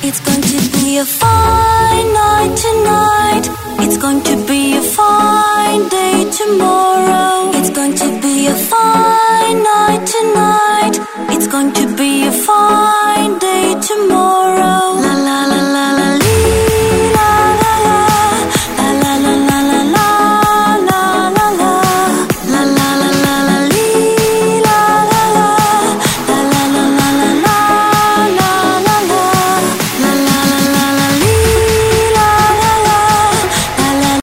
It's going to be a fine night tonight. It's going to be a fine day tomorrow. It's going to